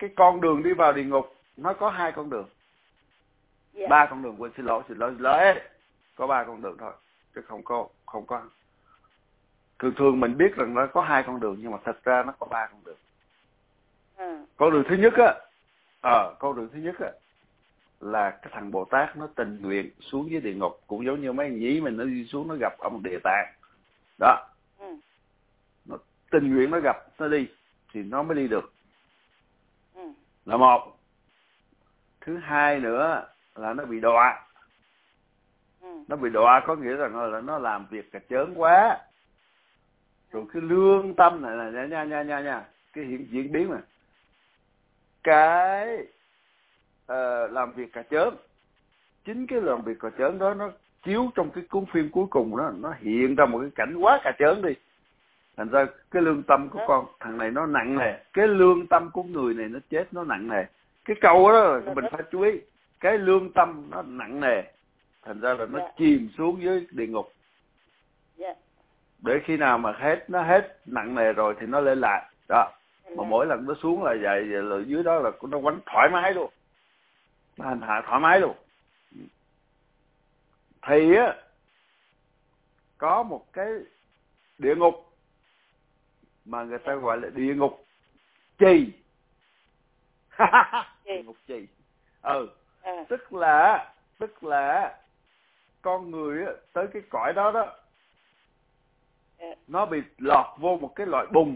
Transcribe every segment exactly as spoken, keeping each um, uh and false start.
cái con đường đi vào địa ngục nó có hai con đường. Dạ. Ba con đường, quên, xin lỗi, xin lỗi, xin lỗi. Có ba con đường thôi, chứ không có, không có. Thường thường mình biết rằng nó có hai con đường, nhưng mà thật ra nó có ba con đường. Ừ. Con đường thứ nhất á, ờ, con đường thứ nhất á, là cái thằng Bồ Tát nó tình nguyện xuống dưới địa ngục, cũng giống như mấy anh nhí mình nó đi xuống nó gặp ông Địa Tạng. Đó. Ừ. Nó tình nguyện nó gặp, nó đi, thì nó mới đi được. Ừ. Là một. Thứ hai nữa là nó bị đọa. Ừ. Nó bị đọa có nghĩa rằng là nó làm việc cà chớn quá. Rồi cái lương tâm này là nha nha nha nha nha, cái hiện diễn biến này. Cái uh, làm việc cà chớn, chính cái làm việc cà chớn đó nó chiếu trong cái cuốn phim cuối cùng đó, nó hiện ra một cái cảnh quá cà chớn đi. Thành ra cái lương tâm của con thằng này nó nặng nề, cái lương tâm của người này nó chết nó nặng nề. Cái câu đó là mình phải chú ý, cái lương tâm nó nặng nề, thành ra là nó yeah. chìm xuống dưới địa ngục. Yeah. Để khi nào mà hết nó hết nặng nề rồi thì nó lên lại đó. Mà mỗi lần nó xuống là vậy, vậy là dưới đó là nó quánh thoải mái luôn, nó hành hạ thoải mái luôn. Thì á, có một cái địa ngục mà người ta gọi là địa ngục trì. Địa ngục trì. Ừ. À. Tức là tức là con người á, tới cái cõi đó đó, à. nó bị lọt vô một cái loại bùn.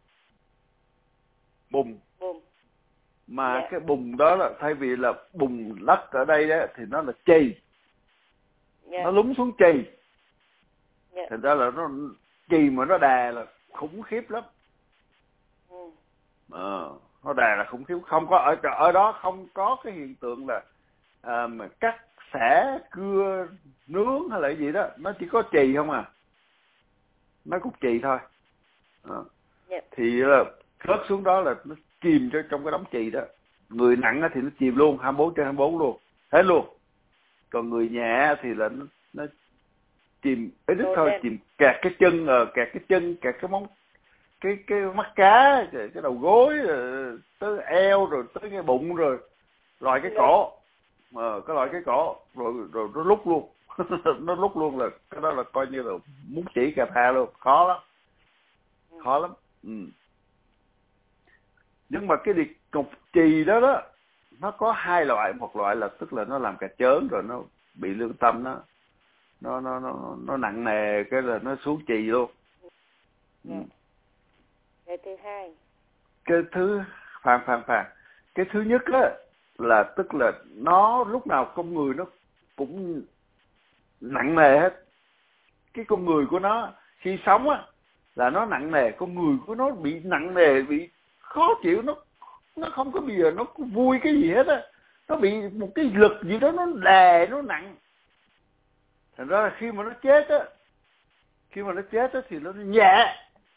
Bùn. Bùn. Mà yeah. cái bùn đó là thay vì là bùn đất ở đây đó thì nó là trì. Yeah. Nó lún xuống trì. Yeah. Thành ra là nó trì mà nó đè là khủng khiếp lắm. Ừ. Ờ, nó đè là khủng khiếp, không có ở ở đó không có cái hiện tượng là à, mà cắt xẻ cưa nướng hay là gì đó, nó chỉ có trì không à, nó cục trì thôi. Ờ. Yeah. Thì là rớt xuống đó là nó chìm cho trong cái đống trì đó. Người nặng thì nó chìm luôn hai mươi bốn trên hai mươi bốn luôn, hết luôn. Còn người nhẹ thì là nó, nó chìm ít ít thôi, chìm kẹt cái chân, kẹt cái chân, kẹt cái móng, cái cái mắt cá, cái, cái đầu gối, tới eo, rồi tới cái bụng, rồi loại cái cổ, ờ, cái loại cái cổ, rồi rồi nó lúc luôn, nó lúc luôn, là cái đó là coi như là muốn chỉ cà tha luôn, khó lắm, khó lắm. Ừ. Nhưng mà cái địa ngục trì đó đó, nó có hai loại, một loại là tức là nó làm cà chớn rồi nó bị lương tâm nó nó nó nó nó nặng nề, cái là nó xuống trì luôn. Ừ. Cái thứ hai, cái thứ phàn phàn phàn cái thứ nhất á là tức là nó lúc nào con người nó cũng nặng nề hết. Cái con người của nó khi sống á là nó nặng nề, con người của nó bị nặng nề, bị khó chịu, nó nó không có bây giờ nó có vui cái gì hết á, nó bị một cái lực gì đó nó đè, nó nặng. Thành ra là khi mà nó chết á, khi mà nó chết á thì nó nhẹ,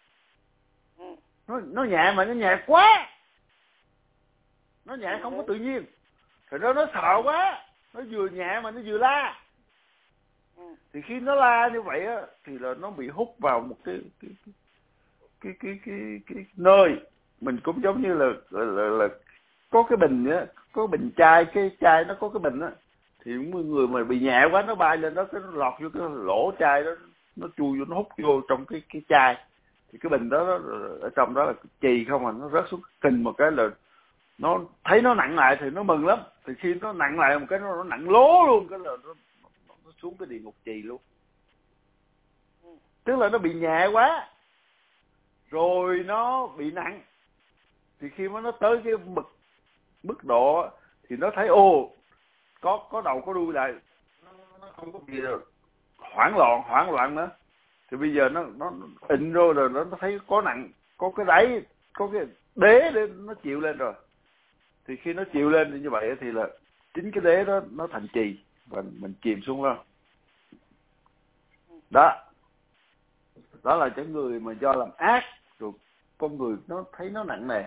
nó nó nhẹ mà nó nhẹ quá, nó nhẹ không có tự nhiên. Thành ra nó sợ quá, nó vừa nhẹ mà nó vừa la. Thì khi nó la như vậy á thì là nó bị hút vào một cái cái cái cái cái, cái nơi mình cũng giống như là là, là, là có cái bình á, có bình chai, cái chai nó có cái bình á, thì những người mà bị nhẹ quá nó bay lên đó, cái nó lọt vô cái lỗ chai đó, nó chui vô, nó hút vô trong cái cái chai, thì cái bình đó nó, ở trong đó là chì không à, nó rớt xuống kình một cái là nó thấy nó nặng lại thì nó mừng lắm. Thì khi nó nặng lại một cái nó, nó nặng lố luôn, cái là nó, nó, nó xuống cái địa ngục trì luôn. Tức là nó bị nhẹ quá rồi nó bị nặng, thì khi mà nó tới cái mức mức độ thì nó thấy ô có có đầu có đuôi lại, nó, nó không có gì rồi, hoảng loạn hoảng loạn nữa. Thì bây giờ nó nó ịnh rồi rồi nó thấy có nặng, có cái đáy, có cái đế để nó chịu lên rồi. Thì khi nó chịu lên như vậy thì là chính cái đế đó nó thành trì và mình chìm xuống đó. Đó, đó là cái người mà do làm ác rồi con người nó thấy nó nặng nề.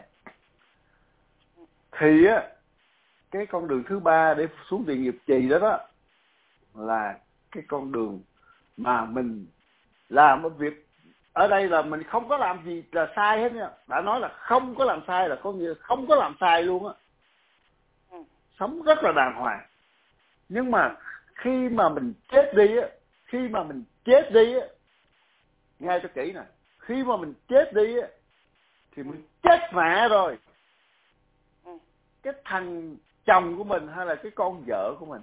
Thì á, cái con đường thứ ba để xuống địa ngục trì đó đó là cái con đường mà mình làm một việc ở đây là mình không có làm gì là sai hết nha. Đã nói là không có làm sai là có nghĩa không có làm sai luôn á. Ừ. Sống rất là đàng hoàng. Nhưng mà khi mà mình chết đi á, khi mà mình chết đi á, nghe cho kỹ nè, khi mà mình chết đi á, thì mình chết mẹ rồi. Ừ. Cái thằng chồng của mình hay là cái con vợ của mình,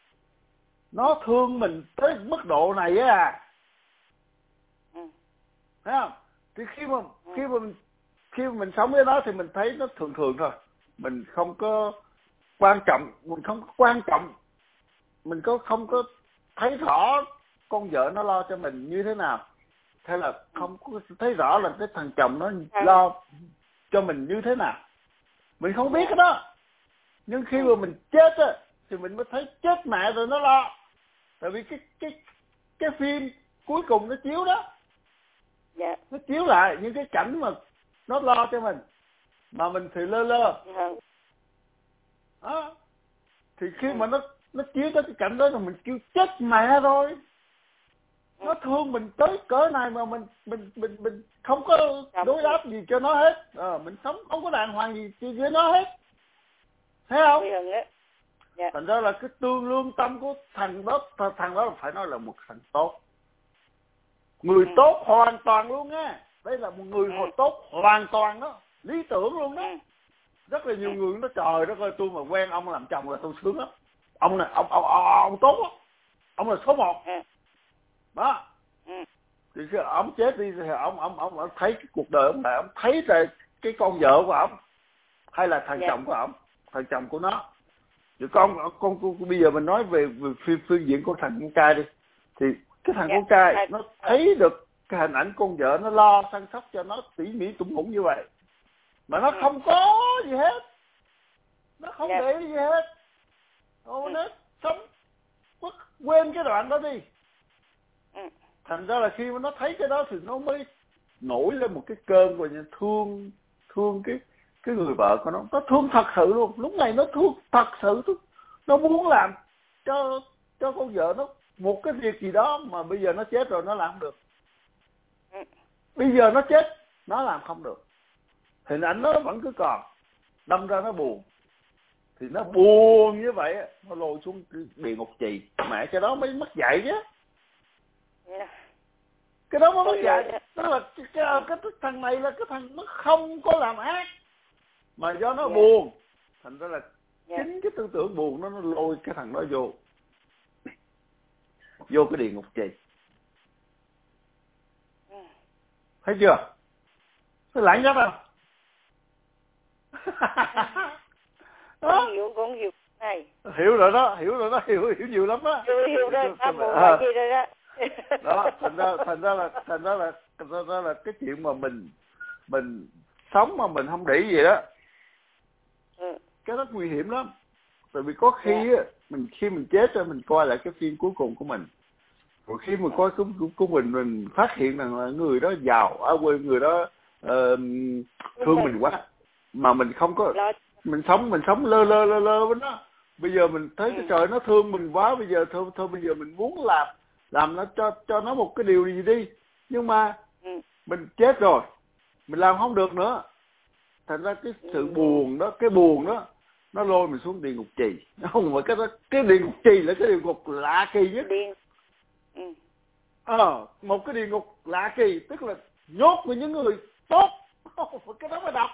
nó thương mình tới mức độ này á à. Ừ. Thấy không? Thì khi mà Ừ. khi mà mình, khi mà mình sống với nó thì mình thấy nó thường thường thôi. Mình không có quan trọng, mình không có quan trọng, mình có không có thấy rõ con vợ nó lo cho mình như thế nào, hay là không có thấy rõ là cái thằng chồng nó lo cho mình như thế nào. Mình không biết cái đó. Nhưng khi mà mình chết á thì mình mới thấy chết mẹ rồi nó lo. Tại vì cái cái cái phim cuối cùng nó chiếu đó. Dạ. Nó chiếu lại những cái cảnh mà nó lo cho mình, mà mình thì lơ lơ. Dạ. Đó. Thì khi mà nó nó chiếu tới cái cảnh đó là mình kêu chết mẹ rồi. Nó thương mình tới cỡ này mà mình mình mình mình không có đối đáp gì cho nó hết. Ờ, mình sống không có đàng hoàng gì với nó hết. Thấy không? Dạ. Thành ra là cái tương lương tâm của thằng đó, thằng đó phải nói là một thằng tốt. Người ừ. tốt hoàn toàn luôn á. Đây là một người ừ. tốt hoàn toàn đó. Lý tưởng luôn đó. Ừ. Rất là nhiều ừ. người nó trời đất ơi, tôi mà quen ông làm chồng là tôi sướng lắm. Ông này, ông, ông, ông, ông tốt lắm. Ông là số một. Ừ. Đó. Ừ. Thì khi ông chết đi thì ông, ông, ông, ông thấy cái cuộc đời ông này, ông thấy là cái con vợ của ông, hay là thằng yeah. chồng của ông, thằng chồng của nó. Thì con, con, con, con bây giờ mình nói về, về phương, phương diện của thằng con trai đi. Thì cái thằng yeah. con trai yeah. nó thấy được cái hình ảnh con vợ nó lo săn sóc cho nó tỉ mỉ tủng hủng như vậy. Mà nó yeah. không có gì hết. Nó không yeah. để gì hết. Ô, nó sống quên cái đoạn đó đi. Thành ra là khi mà nó thấy cái đó thì nó mới nổi lên một cái cơn của những thương thương cái cái người vợ của nó. Nó thương thật sự luôn. Lúc này nó thương thật sự. Nó muốn làm cho cho con vợ nó một cái việc gì đó mà bây giờ nó chết rồi nó làm không được. Bây giờ nó chết nó làm không được. Hình ảnh nó vẫn cứ còn. Đâm ra nó buồn. Thì nó buồn như vậy nó lôi xuống địa ngục trì. Mẹ cái đó mới mất dạy chứ. Cái đó mới mất dạy. Tức là cái, cái, cái, cái thằng này là cái thằng nó không có làm ác, mà do nó yeah. buồn. Thành ra là yeah. chính cái tư tưởng buồn nó nó lôi cái thằng đó vô vô cái địa ngục trì. Yeah. Thấy chưa? Nó lãng nhất không? Con hiểu, con hiểu này. Hiểu rồi đó, hiểu rồi đó, hiểu hiểu nhiều lắm đó. Hiểu, hiểu rồi, ta muốn nói gì rồi đó. Đó, thành ra thành ra là thành ra là thành ra là cái chuyện mà mình mình sống mà mình không để gì đó, ừ. cái đó nguy hiểm lắm. Tại vì có khi yeah. mình khi mình chết rồi mình coi lại cái phim cuối cùng của mình, rồi khi mà coi của, của, của mình mình phát hiện rằng là người đó giàu, à, quên người đó uh, thương mình quá, mà mình không có mình sống mình sống lơ lơ lơ lơ với nó. Bây giờ mình thấy ừ. cái trời nó thương mình quá, bây giờ thôi thôi bây giờ mình muốn làm làm nó cho cho nó một cái điều gì đi, nhưng mà ừ. mình chết rồi mình làm không được nữa. Thành ra cái sự ừ. buồn đó, cái buồn đó nó lôi mình xuống địa ngục trì. Không phải cái đó, cái địa ngục trì là cái địa ngục lạ kỳ nhất. ừ. Ờ, một cái địa ngục lạ kỳ, tức là nhốt với những người tốt. Cái đó mới đọc.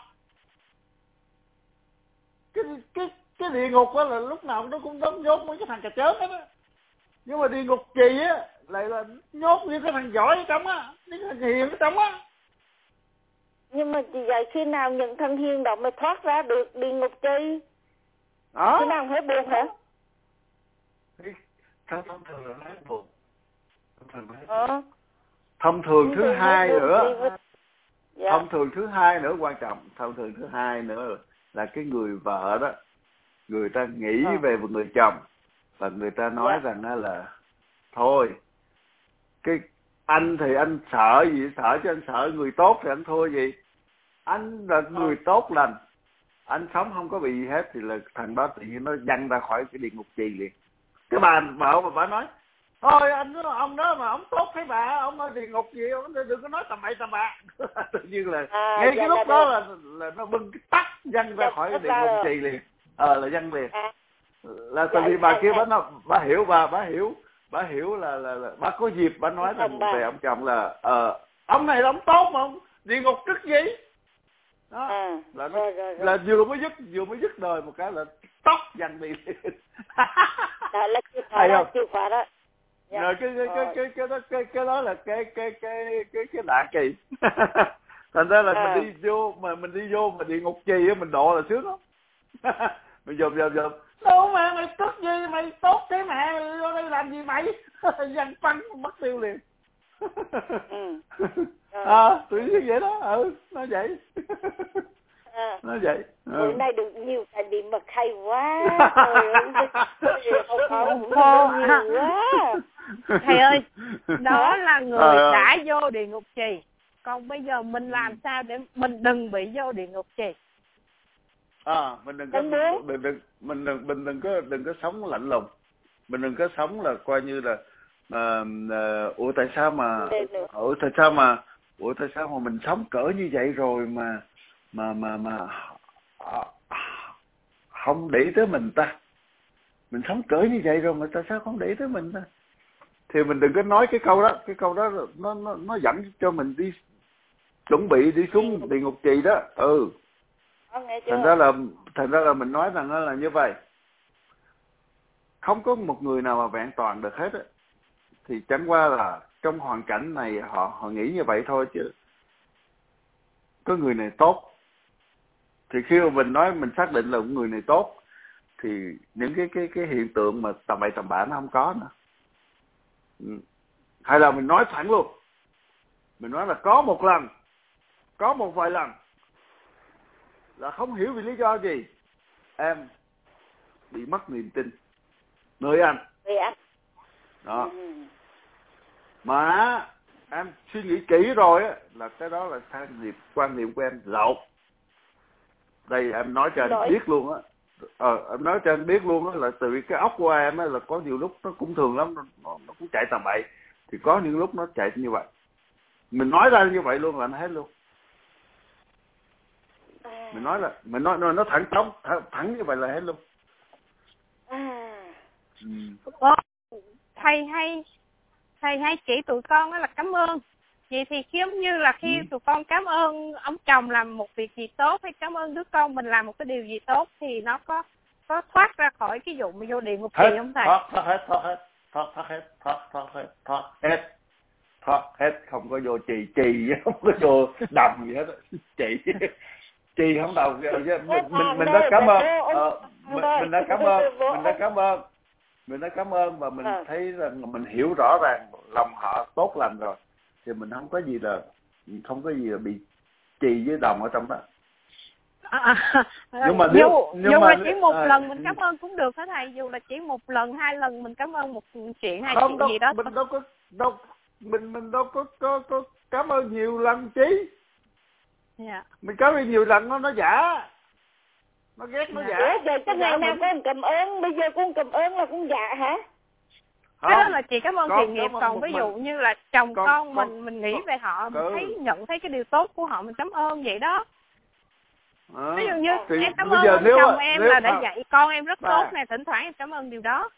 Cái cái cái địa ngục đó là lúc nào nó cũng đóng nhốt mấy cái thằng cà chớn đó, đó. Nhưng mà địa ngục trì á lại là nhốt những cái thằng giỏi ở trong á, những thằng hiền ở trong á. Nhưng mà chỉ vậy khi nào những thằng hiền đó mới thoát ra được địa ngục trì? Đó. Khi nào hết buồn hả? Thông thường là hết buồn. Ờ. Thông thường thứ hai nữa. Dạ. Thông thường thứ hai nữa quan trọng. Thông thường thứ hai nữa là cái người vợ đó, người ta nghĩ à. về một người chồng và người ta nói yeah. rằng là thôi, cái anh thì anh sợ gì, sợ chứ anh sợ người tốt thì anh thua gì. Anh là người à. tốt lành, anh sống không có bị gì hết thì là thằng đó tự nhiên nó văng ra khỏi cái địa ngục trì liền. Cái bà vợ mà bà nói thôi anh ông đó mà ông tốt thấy bà, ông ở địa ngục gì ông đừng có nói tầm bậy tầm bạ. Tự nhiên là à, ngay cái lúc là đó là là nó bưng cái tắt văng ra khỏi địa ngục trì liền. Ờ là văng liền. À, là tại vì bà kia bà nó bà hiểu bà bà hiểu bà hiểu là là, là bà có dịp bà nói rằng về ông chồng là ờ ông này là ông tốt mà ông địa ngục tức gì đó. À, là nó, rồi, rồi, rồi. Là vừa mới dứt vừa mới dứt đời một cái là tóc văng đi. Đó là chìa khóa đó, chìa khóa đó. Dạ. Rồi cái cái, cái cái cái đó cái cái đó là cái cái cái cái cái lạ kỳ. Thành ra là à. mình đi vô mà mình đi vô mà địa ngục trì á mình độ là sướng lắm. Mình dòm dòm dòm đâu mà mày tức gì mày tốt thế mẹ mày vô đây làm gì mày. Văn phăng mất tiêu liền. Ừ. À tự nhiên vậy đó. Ừ nó vậy. À. Nó vậy. Ừ. Bữa nay được nhiều tại bị mật hay quá. Trời ơi, không có nhiều quá. Thầy ơi, đó là người à, đã vô địa ngục trì. Còn bây giờ mình làm sao để mình đừng bị vô địa ngục trì? À, mình đừng có đừng, đừng mình đừng mình đừng có đừng có sống lạnh lùng. Mình đừng có sống là coi như là à, à, ủa tại sao mà ủa tại sao mà ủa tại sao mà mình sống cỡ như vậy rồi mà mà mà mà không để tới mình ta. Mình sống cỡ như vậy rồi mà tại sao không để tới mình ta. Thì mình đừng có nói cái câu đó, cái câu đó nó nó nó dẫn cho mình đi chuẩn bị đi xuống địa ngục trì đó. Ừ. Thành ra là thành ra là mình nói rằng là như vậy. Không có một người nào mà vẹn toàn được hết á. Thì chẳng qua là trong hoàn cảnh này họ họ nghĩ như vậy thôi chứ. Có người này tốt. Thì khi mà mình nói mình xác định là người này tốt thì những cái cái cái hiện tượng mà tầm bậy tầm bạ nó không có nữa. Ừ. Hay là mình nói thẳng luôn. Mình nói là có một lần, có một vài lần là không hiểu vì lý do gì em bị mất niềm tin nơi anh. Đó. Ừ. Mà em suy nghĩ kỹ rồi á là cái đó là sai niệm quan niệm của em lộn. Đây em nói cho anh Đổi. biết luôn á. Ờ, em nói cho anh biết luôn á là từ cái óc của em á là có nhiều lúc nó cũng thường lắm, nó, nó cũng chạy tầm bậy. Thì có những lúc nó chạy như vậy. Mình nói ra như vậy luôn là anh hết luôn. À. Mình nói là mình nói nó, nó thẳng tóc thẳng, thẳng như vậy là hết luôn. À. Ừ. Thầy hay thầy hay chỉ tụi con đó là cảm ơn. Vậy thì giống như là khi ừ. tụi con cảm ơn ông chồng làm một việc gì tốt hay cảm ơn đứa con mình làm một cái điều gì tốt thì nó có có thoát ra khỏi cái vụ mà vô địa ngục trì không thầy? Thoát, thoát hết, thoát hết, thoát, thoát hết, thoát, thoát hết, thoát hết, thoát hết, không có vô trì, trì không có vô đầm gì hết, trì, trì không đầu, mình mình, mình đã cảm ơn, ờ, mình, mình đã cảm ơn, mình đã cảm ơn, mình đã cảm ơn và mình thấy rằng mình hiểu rõ ràng lòng họ tốt lành rồi, thì mình không có gì là không có gì là bị trì với đồng ở trong đó. À, à, nhưng mà nếu, dù, nhưng dù mà, là chỉ một à, lần mình cảm ơn cũng được hả thầy? Dù là chỉ một lần, hai lần mình cảm ơn một chuyện hay chuyện đâu, gì đó. Mình đâu có đâu mình mình đâu có có, có cảm ơn nhiều lần chứ. Yeah. Mình cảm ơn nhiều lần nó nó giả. Nó ghét nó giả. Ủa giờ cái ngày nào con cảm ơn, bây giờ con cảm ơn là con giả hả? Cái đó là chị cảm ơn thiện nghiệp, còn ví dụ mình, như là chồng con, con mình con, mình nghĩ con, về họ, mình ừ. thấy nhận thấy cái điều tốt của họ mình cảm ơn vậy đó. À, ví dụ như thì em cảm ơn ông chồng em nếu, là đã à, dạy con em rất bà, tốt nè, thỉnh thoảng em cảm ơn điều đó.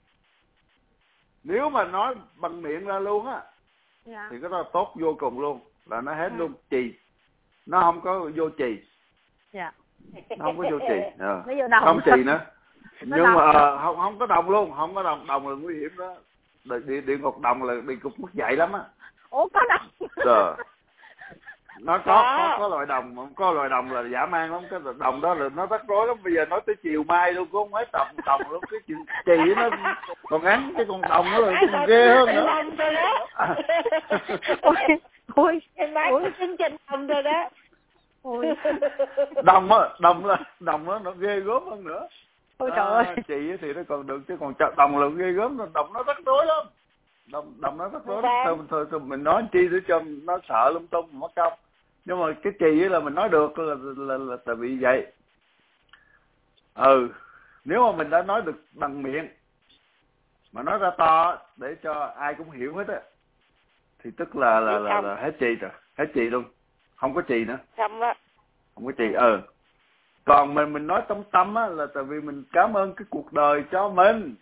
Nếu mà nói bằng miệng ra luôn á, dạ. thì cái đó tốt vô cùng luôn, là nó hết ừ. luôn trì, nó không có vô trì, dạ. nó không có vô trì, à. không trì nữa, nhưng đồng. mà à, không không có đồng luôn, không có đồng, đồng là nguy hiểm đó, địa địa ngục đồng là địa ngục mất dạy lắm á. Ủa có đồng? Rồi. Nó có, có có loại đồng, có loại đồng là giả man lắm, cái đồng đó là nó rắc rối lắm. Bây giờ nói tới chiều mai luôn cũng không hết đồng đồng lắm, cái chì chì nó còn ngắn, cái con đồng nó là còn ghê hơn nữa. Đồng rồi đó. Ôi, ôi, em nói cái chương trình đồng rồi đó. Ôi. Đồng á, đồng là đồng đó nó ghê gớm hơn nữa. Ôi trời ơi. À, chị thì nó còn được chứ còn đồng là ghê gớm, đồng nó rắc rối lắm. Đồng đồng nó rắc rối lắm. Thôi, thôi, thôi mình nói chi để cho nó sợ lung tung mất công. Nhưng mà cái trì là mình nói được là, là, là, là tại vì vậy. Ừ, nếu mà mình đã nói được bằng miệng mà nói ra to để cho ai cũng hiểu hết á, thì tức là là là, là hết trì rồi, hết trì luôn, không có trì nữa, xong á, không có trì. ờ Còn mình mình nói trong tâm á là tại vì mình cảm ơn cái cuộc đời cho mình,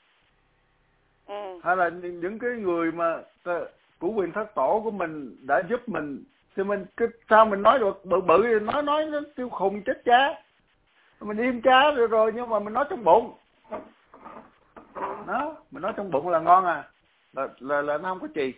ừ. hay là những cái người mà của quyền thất tổ của mình đã giúp mình, thì mình cái sao mình nói được bự bự thì nói nói nó tiêu khùng chết cha, mình im cha rồi rồi nhưng mà mình nói trong bụng đó, mình nói trong bụng là ngon à, là là, là nó không có trì.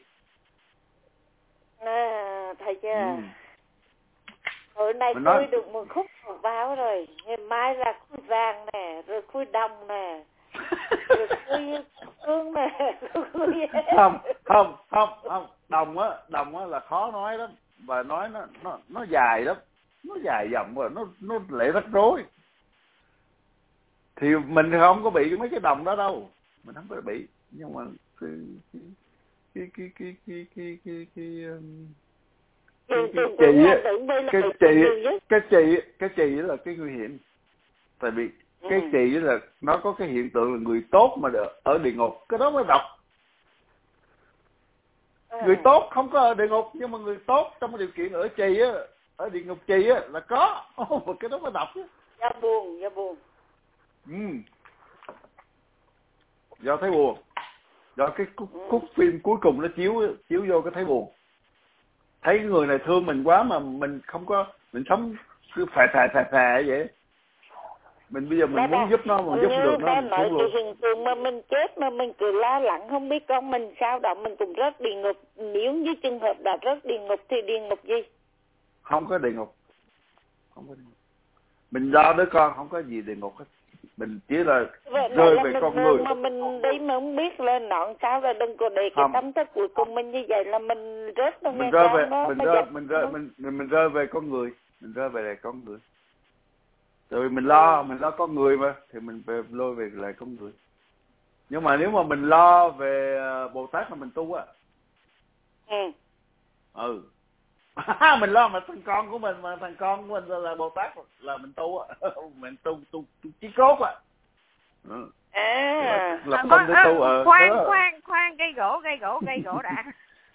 À, thầy chưa? Ừ. Hồi nay mình tôi nói... được một khúc một báo rồi, ngày mai là khui vàng nè, rồi khui đồng nè, rồi khui hương nè, rồi khui... không không không không đồng á, đồng á là khó nói lắm, và nói nó nó nó dài lắm, nó dài dòng rồi nó nó lại rắc rối. Thì mình không có bị mấy cái đồng đó đâu, mình không có bị, nhưng mà cái cái cái cái cái cái cái cái cái cái trì á, cái trì cái trì cái trì là cái nguy hiểm. Tại vì cái trì là nó có cái hiện tượng là người tốt mà ở địa ngục, cái đó mới độc. Người tốt không có ở địa ngục, nhưng mà người tốt trong cái điều kiện ở trì á, ở địa ngục trì á là có. Một cái đó mới độc. Do buồn, do buồn. Ừ. Do thấy buồn, do cái cúc, cúc phim cuối cùng nó chiếu chiếu vô cái thấy buồn, thấy người này thương mình quá mà mình không có, mình sống cứ phè phè phè phè vậy. Mình bây giờ mình muốn giúp nó mà giúp được nó, mình nói luôn. cái hiện tượng mà mình chết mà mình cứ la lắng không biết con mình sao đó, mình cũng rớt địa ngục. Nếu như trường hợp đã rớt địa ngục thì địa ngục gì? Không có địa ngục, không có địa ngục. Mình lo đứa con không có gì địa ngục hết, mình chỉ là vậy rơi là về mình, con người mà mình đi mà không biết là nọn sao, là đừng có để cái tâm thức cuối cùng mình như vậy là mình rớt nó mình nghe rơi con về đó, mình rơi mình rơi mình, mình mình rơi về con người, mình rơi về con người. Rồi mình lo, mình lo con người mà, thì mình về lôi về lại con người. Nhưng mà nếu mà mình lo về Bồ Tát mà mình tu á, ừ, ừ. Mình lo mà thằng con của mình, mà thằng con của mình là Bồ Tát là mình tu á, mình tu tu, tu chí cốt á. Ừ. À, lập à, tâm để tu à, ở khoan khoan khoan gây gỗ gây gỗ gây gỗ đã.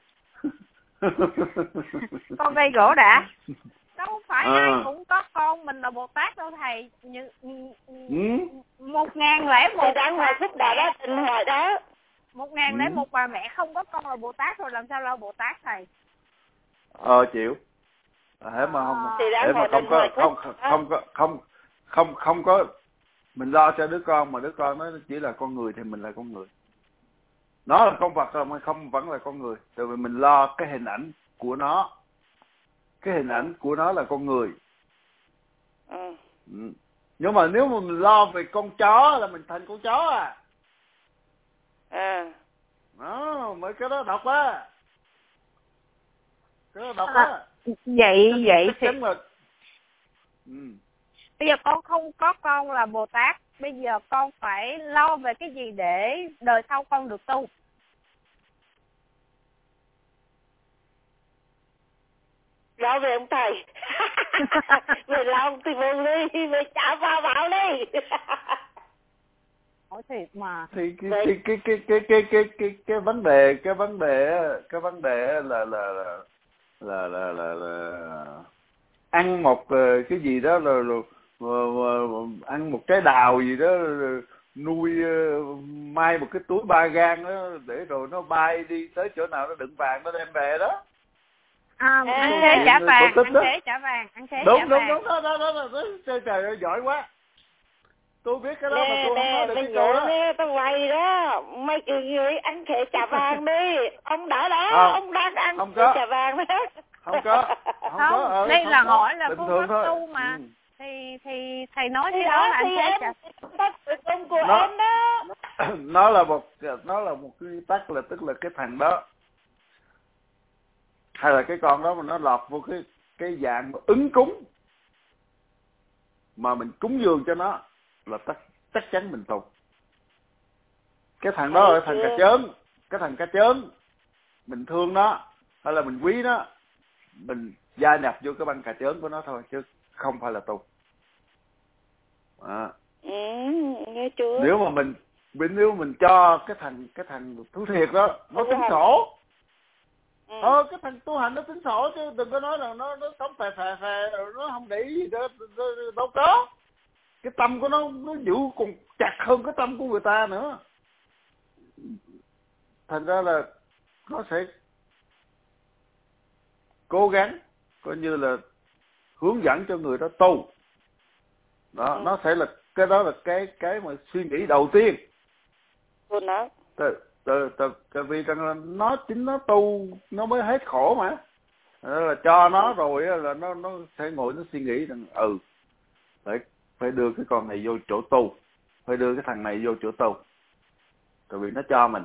Con gây gỗ đã. Đâu phải à. Ai cũng có con mình là Bồ Tát đâu thầy. Như, ừ. Một ngàn lẻ một đang ngoài phúc đã đó, tình hỏi đó. Một ngàn lẻ một bà mẹ không có con là Bồ Tát rồi, làm sao là Bồ Tát thầy? Ờ chịu. Thế mà không, thì thế mà không có không không không có không không không có mình lo cho đứa con mà đứa con nó chỉ là con người thì mình là con người. Nó là con vật mà không vẫn là con người. Tại vì mình lo cái hình ảnh của nó. Cái hình ảnh của nó là con người. Ừ. Ừ. Nhưng mà nếu mà mình lo về con chó là mình thành con chó à. À. Đó, mấy cái đó độc á. Cái đó độc á. À, vậy vậy thì là... ừ. Bây giờ con không có con là Bồ Tát, bây giờ con phải lo về cái gì để đời sau con được tu? Lo về ông thầy. Về lo ông thì vô đi, về trả vào bảo đi. Hỏi thiệt mà. Thì cái cái cái cái cái cái cái cái cái vấn đề cái vấn đề cái vấn đề là là là là là là, là ăn một cái gì đó là, là, là, là ăn một trái đào gì đó, nuôi mai một cái túi ba gang đó để rồi nó bay đi tới chỗ nào nó đựng vàng nó đem về đó. À, ăn thế trả vàng, ăn thế trả vàng, ăn thế đúng, trả đúng, vàng. Đúng đúng đó đó đó đó. Trời trời ơi giỏi quá. Tôi biết cái đó nè, mà tôi nè, không nói được cái câu đó. Nè, tao quay đó, mấy cái người ăn khế trả vàng đi. Ông đã đó, không, ông đang ăn không khế trả vàng đó. Không có, không, không có. Ờ, đây không là có. hỏi là bình phương pháp tu mà. Ừ. Thì thì thầy nói cái đó là ăn khế trả. Công của nó, em đó. Nó là một nó là một cái tắc, là tức là cái thằng đó hay là cái con đó mà nó lọt vô cái cái dạng ứng cúng mà mình cúng dường cho nó là chắc chắc chắn mình tu. Cái thằng đó là thằng cà chớn, cái thằng cà chớn mình thương nó hay là mình quý nó, mình gia nhập vô cái băng cà chớn của nó thôi chứ không phải là tu. À. Ừ, nghe chưa? Nếu mà mình Bên nếu mình cho cái thằng cái thằng thú thiệt đó nó tính sổ. Ừ. Ờ cái thằng tu hành nó tính sổ chứ đừng có nói là nó nó sống phè phè phè rồi nó không để ý gì đó, đâu có. Cái tâm của nó nó giữ còn chặt hơn cái tâm của người ta nữa. Thành ra là nó sẽ cố gắng coi như là hướng dẫn cho người đó tu. Đó, ừ. Nó sẽ là cái đó là cái cái mà suy nghĩ đầu tiên. Cô nói. Tại từ, từ, từ vì rằng là nó chính nó tu nó mới hết khổ mà. Đó là cho nó rồi là nó nó sẽ ngồi nó suy nghĩ rằng ừ phải phải đưa cái con này vô chỗ tu, phải đưa cái thằng này vô chỗ tu. Tại vì nó cho mình.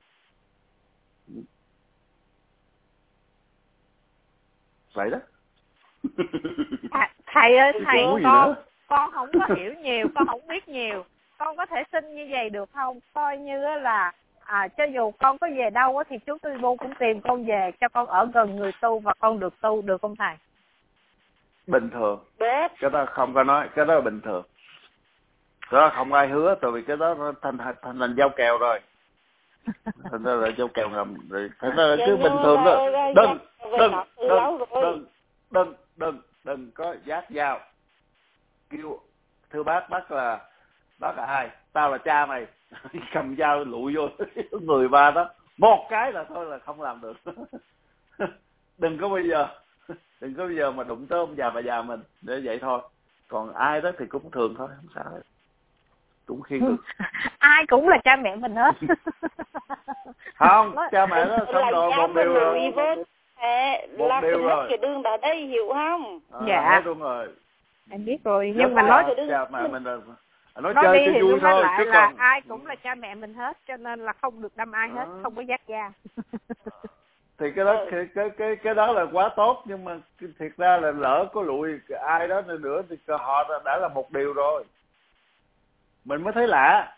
Vậy đó. À, thầy ơi thầy con con không có hiểu nhiều, con không biết nhiều, con có thể xin như vậy được không? Coi như là à, cho dù con có về đâu thì chú Tư Bu cũng tìm con về cho con ở gần người tu và con được tu, được không thầy? Bình thường. Cái đó không có nói, cái đó là bình thường. Cái đó không ai hứa, tại vì cái đó nó thành thành thành giao kèo rồi. Thành ra là giao kèo ngầm rồi. Thành ra là cứ bình thường đó. Đừng, đừng, đừng, đừng, đừng, đừng, đừng có giác dao. Kêu thưa bác, bác là bác là ai? Tao là cha mày. Cầm dao lụi vô người ba đó. Một cái là thôi là không làm được. Đừng có bây giờ, đừng có bây giờ mà đụng tới ông già bà già mình để vậy thôi. Còn ai đó thì cũng thường thôi, không sao hết. Cũng khi được. Ai cũng là cha mẹ mình hết. Không, cha mẹ đó xong rồi một điều rồi. Một là điều rồi. Cái đường ở đây hiểu không? À, dạ. Đúng rồi. Em biết rồi, nhưng mà nói cha mẹ mình là nói, nói chơi đi cho vui thôi lại chứ là còn ai cũng là cha mẹ mình hết, cho nên là không được đâm ai hết, à. Không có giác da. Thì cái đó ừ. cái, cái cái cái đó là quá tốt, nhưng mà thiệt ra là lỡ có lụi ai đó nữa thì họ đã là một điều rồi. Mình mới thấy lạ.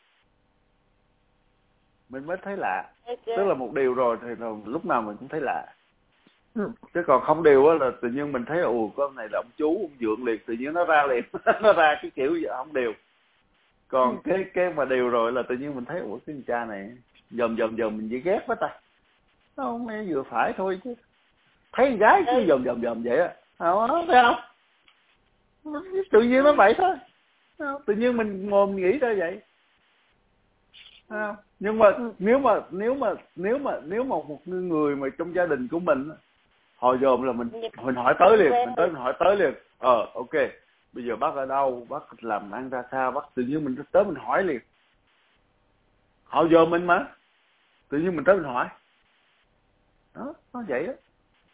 Mình mới thấy lạ. Okay. Tức là một điều rồi thì lúc nào mình cũng thấy lạ. Ừ. Chứ còn không điều á là tự nhiên mình thấy ồ con này là ông chú, ông dượng liền, tự nhiên nó ra liền. Nó ra cái kiểu gì không điều. Còn ừ. cái cái mà điều rồi là tự nhiên mình thấy ủa cái cha này dòm dòm dòm mình chỉ ghét quá ta. Không, nghe vừa phải thôi chứ. Thấy con gái cứ dòm dòm dòm vậy á. Không, thấy không? Tự nhiên nó vậy thôi. Tự nhiên mình ngồi mình nghĩ ra vậy. À, nhưng mà nếu mà nếu mà nếu mà nếu mà một người mà trong gia đình của mình họ dòm là mình mình hỏi tới liền, mình tới mình hỏi tới liền. Ờ ok, bây giờ bác ở đâu, bác làm ăn ra sao, bác tự nhiên mình tới mình hỏi liền. Họ dòm mình mà, tự nhiên mình tới mình hỏi. Đó, nó vậy đó.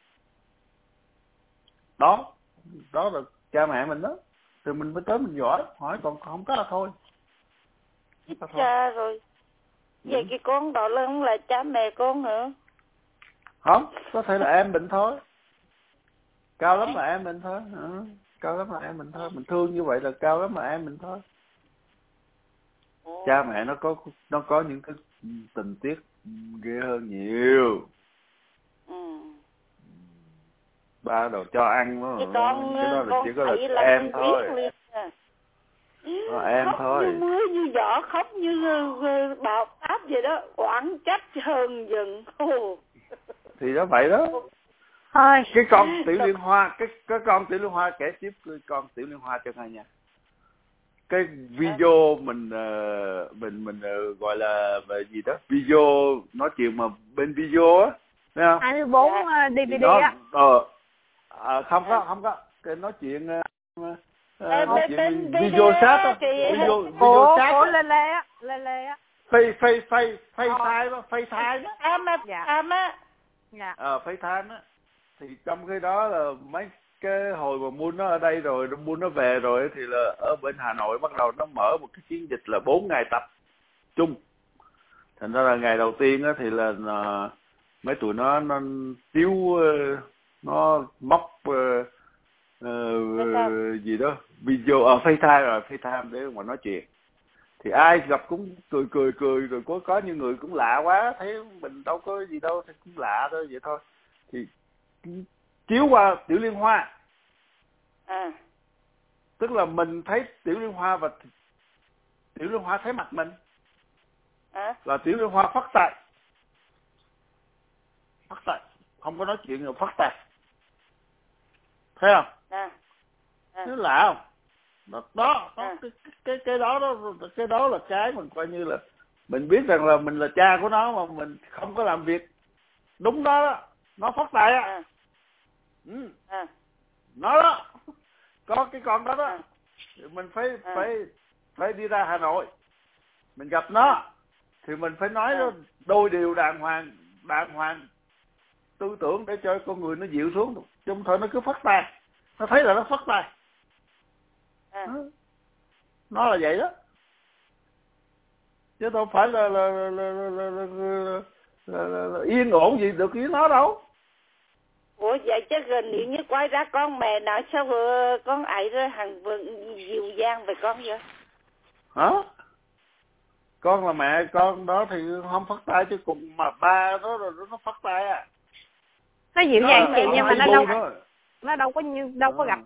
Đó, đó là cha mẹ mình đó. Thì mình mới tới mình giỏi, hỏi còn không có là thôi. Cha rồi. Vậy cái con đó là không là cha mẹ con nữa? Không, có thể là em mình thôi. Cao lắm là em mình thôi. Ừ, cao lắm là em mình thôi. Mình thương như vậy là cao lắm là em mình thôi. Cha mẹ nó có nó có những cái tình tiết ghê hơn nhiều. Ừ. Ba đầu cho ăn đó, cái, con, cái đó là chỉ có là, là em thôi. Nó em khóc thôi. Như mưa như gió, khóc như bão táp vậy đó, oán trách hơn giận. Thì đó vậy đó. Thôi. Cái con Tiểu Liên Hoa, cái cái con Tiểu Liên Hoa kể tiếp con Tiểu Liên Hoa cho nghe nha. Cái video mình uh, mình mình uh, gọi là về gì đó, video nói chuyện mà bên video á, thấy không? hai mươi bốn uh, đê vê đê á. Ờ, à, không có không có cái nói chuyện uh, Uh, nói chuyện video chat á, video video chat á, lê lê á, lê lê á, face face face FaceTime á, FaceTime á, em em á, dạ, ờ FaceTime á, thì trong cái đó là mấy cái hồi mà Moon nó ở đây rồi, Moon nó về rồi thì là ở bên Hà Nội bắt đầu nó mở một cái chiến dịch là bốn ngày tập chung. Thành ra là ngày đầu tiên á thì là uh, mấy tụi nó nó tiếu uh, nó móc uh, uh, gì đó video ở uh, FaceTime rồi FaceTime để mà nói chuyện. Thì ai gặp cũng cười cười cười rồi có có những người cũng lạ quá, thấy mình đâu có gì đâu, thì cũng lạ thôi vậy thôi. Thì chiếu qua Tiểu Liên Hoa. À. Tức là mình thấy Tiểu Liên Hoa và Tiểu Liên Hoa thấy mặt mình. à? Là Tiểu Liên Hoa phát tài. Phát tài, không có nói chuyện rồi, phát tài. Thấy không? À. À. Chứ lạ không? Đó, đó, đó à. cái, cái cái đó đó cái đó là cái mình coi như là mình biết rằng là mình là cha của nó mà mình không có làm việc đúng đó, đó. Nó phát tài á. À. Ừ. À. Nó đó, có cái con đó đó, à. mình phải à. phải phải đi ra Hà Nội, mình gặp nó thì mình phải nói à. nó đôi điều đàng hoàng, đàng hoàng tư tưởng để cho con người nó dịu xuống, chứ không thôi nó cứ phát tài, nó thấy là nó phát tài. À. Nó là vậy đó, chứ đâu phải là là là là, là, là, là, là, là, là yên ổn gì được với nó đâu. Ủa vậy chứ gần nếu như quay ra con mẹ nào sao vừa con ấy rồi hằng vừa dịu dàng với con vậy? Hả? Con là mẹ con đó thì không phát tay, chứ cùng mà ba đó rồi nó phát tay à. Nó dịu dàng chị, nhưng mà nó đâu đó. nó đâu có như đâu có gặp